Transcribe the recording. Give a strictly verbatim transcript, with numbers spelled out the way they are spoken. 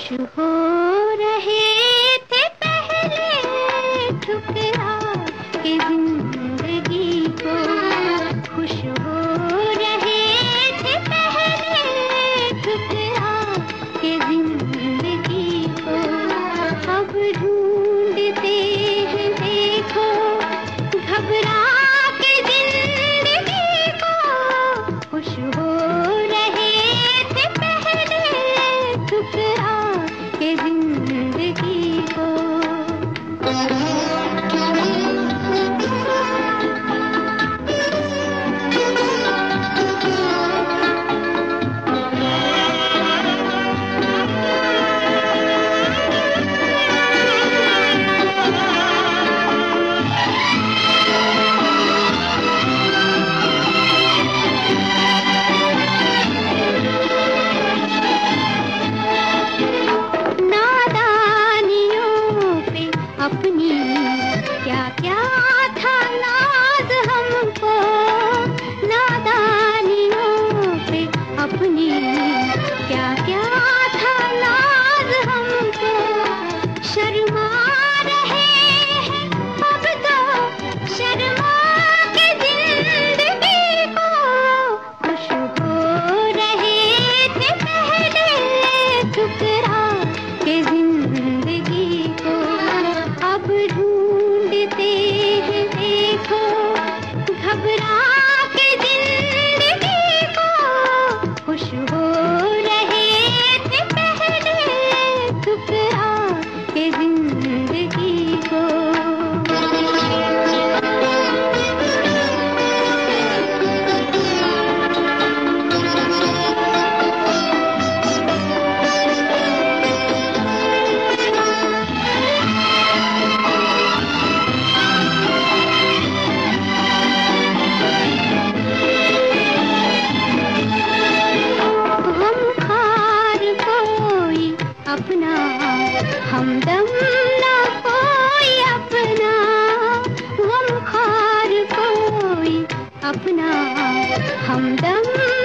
खुश हो रहे थे पहले ठुकरा के जिंदगी को, खुश हो रहे थे पहले ठुकरा के जिंदगी को। अब ढूंढते हैं देखो घबरा के जिंदगी को, खुश हो रहे थे पहले ठुकरा के जिंदगी को। अपनी क्या क्या था नाज हमको, नादानियों पे अपनी क्या क्या था नाज हमको। शर्मा रहे हैं अब तो शर्मा के जिंदगी को, खुश हो रहे थे पहले ठुकरा के जिंदगी को। अब ढूंढते हैं देखो घबरा के जिंदगी को, खुश हो रहे थे पहले ठुकरा के जिंदगी को। अपना हमदम ना कोई अपना, गमख्वार कोई अपना हमदम